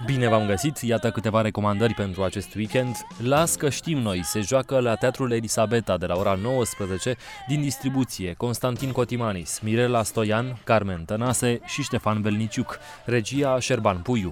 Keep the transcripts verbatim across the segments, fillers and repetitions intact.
Bine v-am găsit! Iată câteva recomandări pentru acest weekend. Las că știm noi se joacă la Teatrul Elisabeta de la ora nouăsprezece, din distribuție Constantin Cotimanis, Mirela Stoian, Carmen Tănase și Ștefan Belniciuc. Regia Șerban Puiu.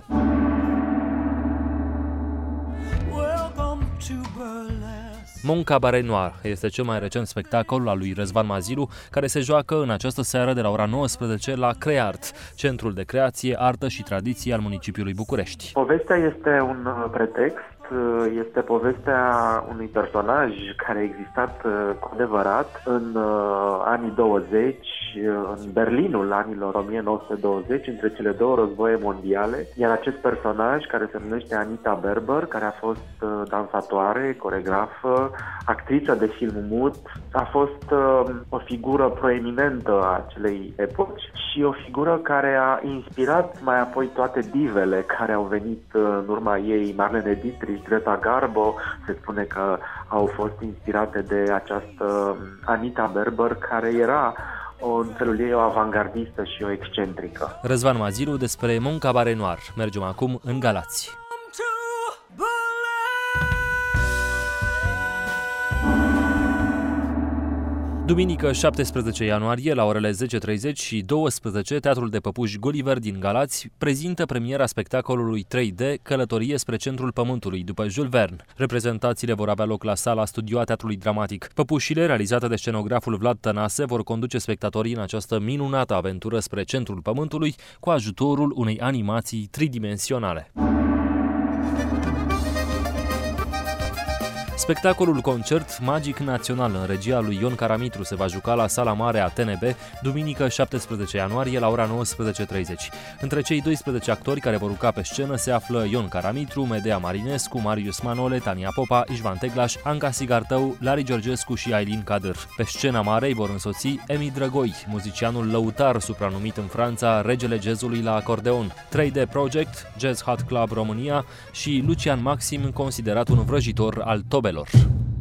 Mon Cabaret Noir este cel mai recent spectacol al lui Răzvan Maziru, care se joacă în această seară de la ora nouăsprezece la Creart, Centrul de Creație, Artă și Tradiție al municipiului București. Povestea este un pretext, este povestea unui personaj care a existat cu adevărat în anii douăzeci, în Berlinul anilor o mie nouă sute douăzeci, între cele două războaie mondiale, iar acest personaj, care se numește Anita Berber, care a fost dansatoare, coregrafă, actriță de film mut, a fost o figură proeminentă a acelei epoci și o figură care a inspirat mai apoi toate divele care au venit în urma ei, Marlene Dietrich, Greta Garbo. Se spune că au fost inspirate de această Anita Berber, care era o, în felul ei o avangardistă și o excentrică. Răzvan Maziru despre Mon Cabaret Noir. Mergem acum în Galați. Duminică șaptesprezece ianuarie, la orele zece și treizeci și douăsprezece, Teatrul de Păpuși Gulliver din Galați prezintă premiera spectacolului trei D Călătorie spre centrul Pământului, după Jules Verne. Reprezentațiile vor avea loc la Sala Studio a Teatrului Dramatic. Păpușile, realizate de scenograful Vlad Tănase, vor conduce spectatorii în această minunată aventură spre centrul Pământului cu ajutorul unei animații tridimensionale. Spectacolul concert Magic Național în regia lui Ion Caramitru se va juca la Sala Mare a T N B duminică șaptesprezece ianuarie la ora nouăsprezece și treizeci. Între cei doisprezece actori care vor urca pe scenă se află Ion Caramitru, Medea Marinescu, Marius Manole, Tania Popa, Ișvan Teglaș, Anca Sigartău, Lari Georgescu și Ailin Kader. Pe scena mare îi vor însoți Emi Drăgoi, muzicianul lăutar supranumit în Franța regele jazzului la acordeon, trei D Project, Jazz Hot Club România și Lucian Maxim, considerat un vrăjitor al tobelor.